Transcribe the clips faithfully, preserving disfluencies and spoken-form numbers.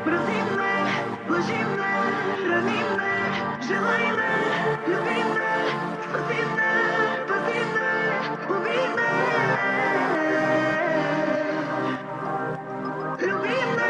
Мрази ме, лъжи ме, рани ме, желай ме, люби ме, спаси ме, пази ме, убий ме. Люби ме.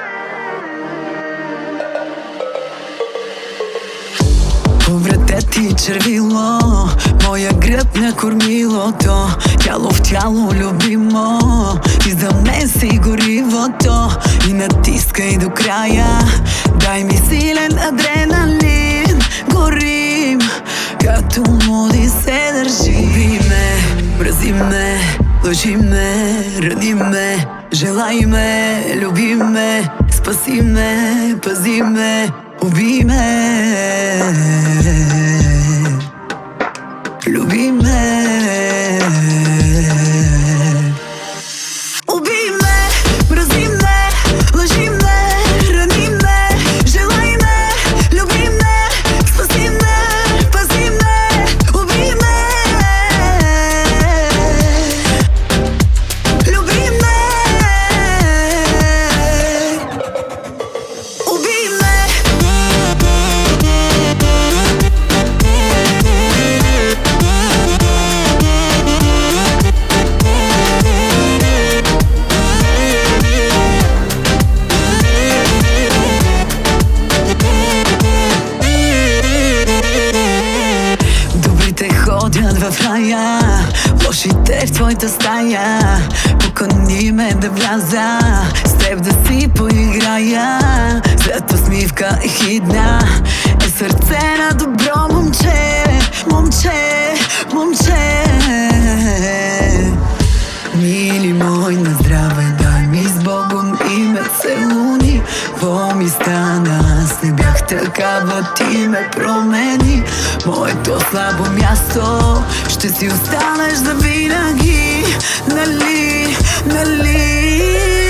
По врата ти червило, моя гръб на кормилото, тяло в тяло любимо, и за мен си горивото. И натискай до края, дай ми силен адреналин. Горим, като моди се държи. Убий ме, мрази ме, лъжи ме, рани ме, желай ме, люби ме, спаси ме, пази ме, убий ме. Люби ме. Убий ме, мрази ме, лъжи ме, рани ме, желай ме, люби ме, спаси ме, пази ме, убий ме. Люби ме. Убий ме. Ходят в рая, лошите в твоята стая. Покани ме да вляза, с теб да си поиграя. Злата усмивка е хидна, е сърце на добро момче. Момче, момче. Мили мой, на здраве, дай ми с Богом и ме целуни. Во ми стана, аз не бях такава, ти ме промени. Моето слабо място ще си останеш завинаги, нали, нали.